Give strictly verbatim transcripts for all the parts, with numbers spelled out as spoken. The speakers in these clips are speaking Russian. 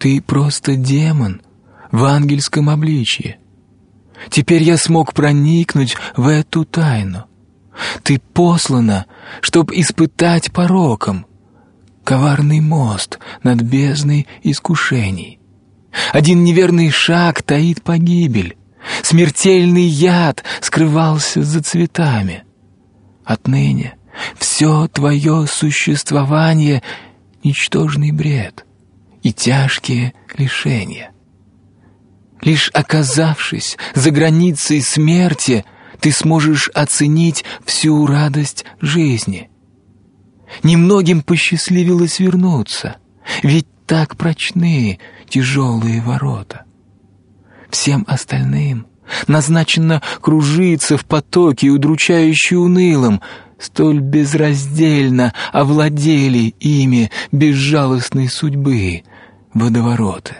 Ты просто демон в ангельском обличье. Теперь я смог проникнуть в эту тайну. Ты послана, чтоб испытать пороком коварный мост над бездной искушений. Один неверный шаг таит погибель. Смертельный яд скрывался за цветами. Отныне все твое существование — ничтожный бред и тяжкие лишения. Лишь оказавшись за границей смерти, ты сможешь оценить всю радость жизни. Немногим посчастливилось вернуться, ведь так прочны тяжелые ворота. Всем остальным назначено кружиться в потоке, удручающе унылым, столь безраздельно овладели ими безжалостной судьбы водовороты.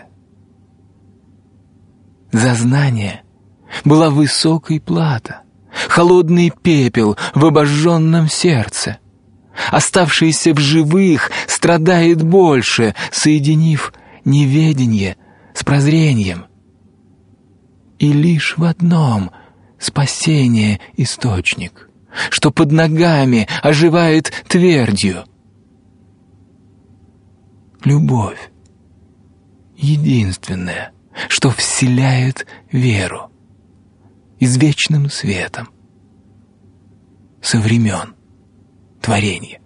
За знание была высокой плата, холодный пепел в обожженном сердце. Оставшийся в живых страдает больше, соединив неведение с прозрением. И лишь в одном спасение источник, что под ногами оживает твердью. Любовь единственная, что вселяет веру извечным светом со времен творения.